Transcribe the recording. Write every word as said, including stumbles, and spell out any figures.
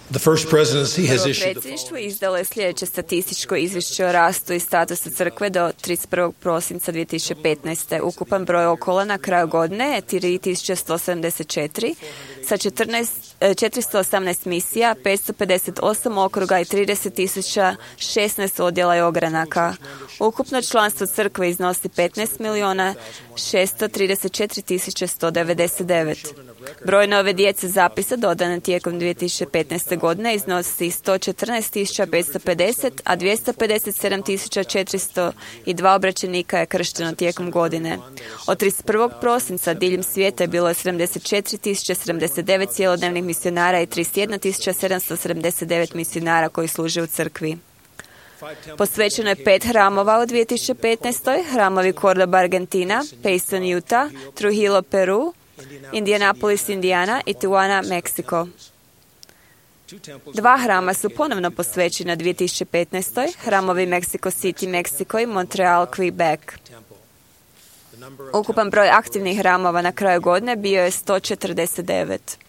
The first presidency has Prvo issued the predsjedništvo izdalo je sljedeće statističko izvješće o rastu i statusu crkve do trideset prvog prosinca dvije tisuće petnaeste. Ukupan broj okola na kraju godine je tri tisuće sto sedamdeset četiri sa četiristo osamnaest misija, petsto pedeset osam okruga i trideset tisuća šesnaest odjela i ogranaka. Ukupno članstvo crkve iznosi petnaest milijuna šesto trideset četiri tisuće sto devedeset devet. Broj nove djece zapisa dodane tijekom dvije tisuće petnaeste godine iznosi sto četrnaest tisuća petsto pedeset, a dvjesto pedeset sedam tisuća četiristo dva obraćenika je kršteno tijekom godine. Od trideset prvog prosinca diljem svijeta je bilo sedamdeset četiri tisuće sedamdeset devet cjelodnevnih misionara i trideset jedna tisuća sedamsto sedamdeset devet misionara koji služe u crkvi. Posvećeno je pet hramova u dvije tisuće petnaestoj. Hramovi Cordoba, Argentina, Payson, Utah, Trujillo, Peru, Indianapolis, Indiana i Tijuana, Meksiko. Dva hrama su ponovno posvećena dvije tisuće petnaestoj. Hramovi Mexico City, Meksiko i Montreal, Quebec. Ukupan broj aktivnih hramova na kraju godine bio je sto četrdeset devet.